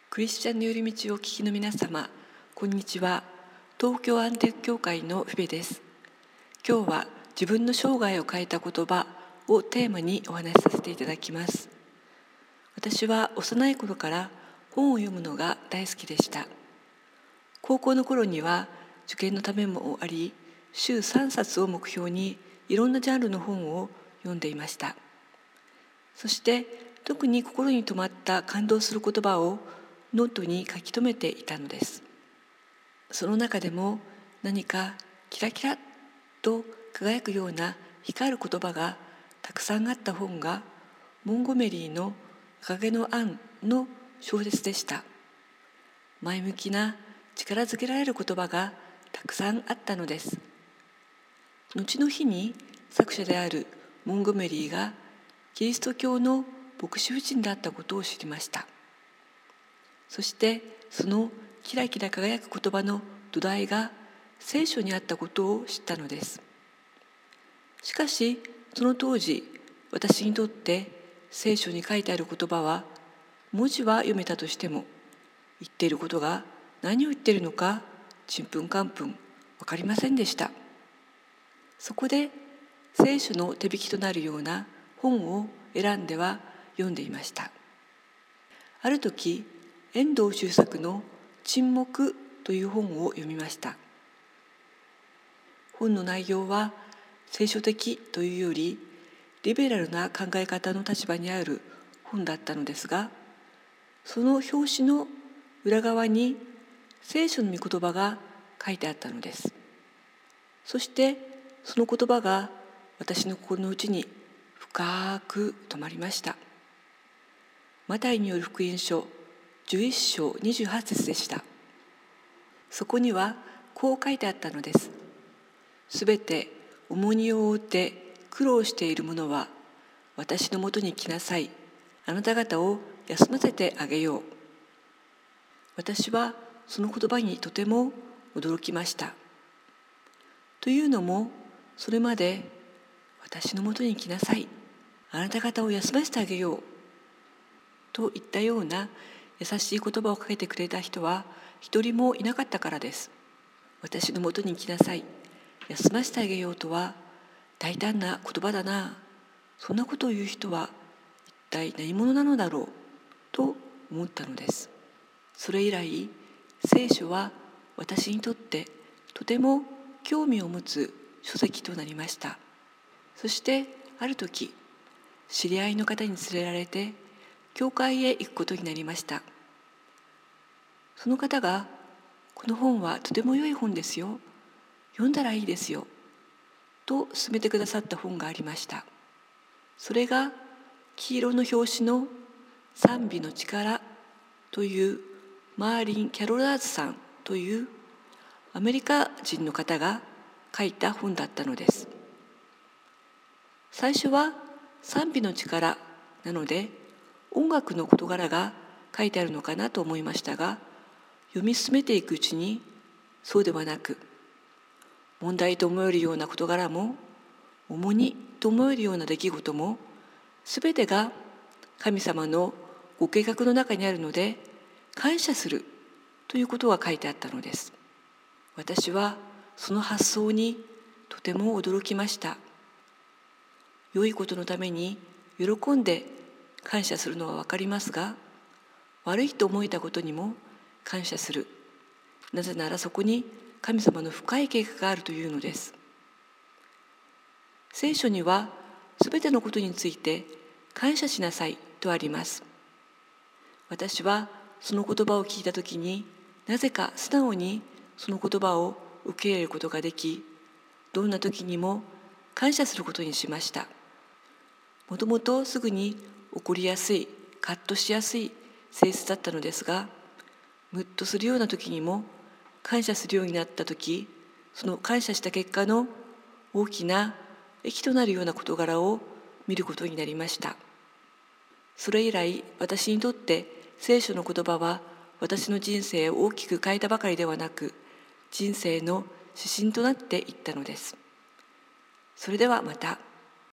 クリスチャンの寄り道をお聞きの皆様、こんにちは。東京アンテナ教会のフィベです。今日は自分の生涯を変えた言葉をテーマにお話しさせていただきます。私は幼い頃から本を読むのが大好きでした。高校の頃には受験のためもあり、週3冊を目標にいろんなジャンルの本を読んでいました。そして特に心に留まった感動する言葉をノートに書き留めていたのです。その中でも何かキラキラと輝くような光る言葉がたくさんあった本がモンゴメリーの赤毛のアンの小説でした。前向きな力づけられる言葉がたくさんあったのです。後の日に作者であるモンゴメリーがキリスト教の牧師夫人だったことを知りました。そしてそのキラキラ輝く言葉の土台が聖書にあったことを知ったのです。しかしその当時、私にとって聖書に書いてある言葉は文字は読めたとしても、言っていることが何を言っているのかちんぷんかんぷん分かりませんでした。そこで聖書の手引きとなるような本を選んでは読んでいました。ある時、遠藤周作の沈黙という本を読みました。本の内容は聖書的というよりリベラルな考え方の立場にある本だったのですが、その表紙の裏側に聖書の御言葉が書いてあったのです。そしてその言葉が私の心の内に深く留まりました。マタイによる福音書11章28節でした。そこにはこう書いてあったのです。すべて重荷を負って苦労している者は私のもとに来なさい。あなた方を休ませてあげよう。私はその言葉にとても驚きました。というのも、それまで私のもとに来なさい。あなた方を休ませてあげよう。といったような優しい言葉をかけてくれた人は一人もいなかったからです。私のもとに来なさい。休ませてあげようとは大胆な言葉だな。そんなことを言う人は一体何者なのだろうと思ったのです。それ以来、聖書は私にとってとても興味を持つ書籍となりました。そしてある時、知り合いの方に連れられて教会へ行くことになりました。その方が、この本はとても良い本ですよ。読んだらいいですよ。と勧めてくださった本がありました。それが黄色の表紙の賛美の力というマーリン・キャロラーズさんというアメリカ人の方が書いた本だったのです。最初は賛美の力なので音楽の事柄が書いてあるのかなと思いましたが、読み進めていくうちにそうではなく、問題と思えるような事柄も重荷と思えるような出来事も全てが神様のご計画の中にあるので感謝するということが書いてあったのです。私はその発想にとても驚きました。良いことのために喜んで感謝するのは分かりますが、悪いと思えたことにも感謝する。なぜならそこに神様の深い計画があるというのです。聖書にはすべてのことについて感謝しなさいとあります。私はその言葉を聞いたときに、なぜか素直にその言葉を受け入れることができ、どんな時にも感謝することにしました。もともとすぐに怒りやすい、カッとしやすい性質だったのですが、ムッとするような時にも感謝するようになった時、その感謝した結果の大きな益となるような事柄を見ることになりました。それ以来、私にとって聖書の言葉は私の人生を大きく変えたばかりではなく、人生の指針となっていったのです。それではまた。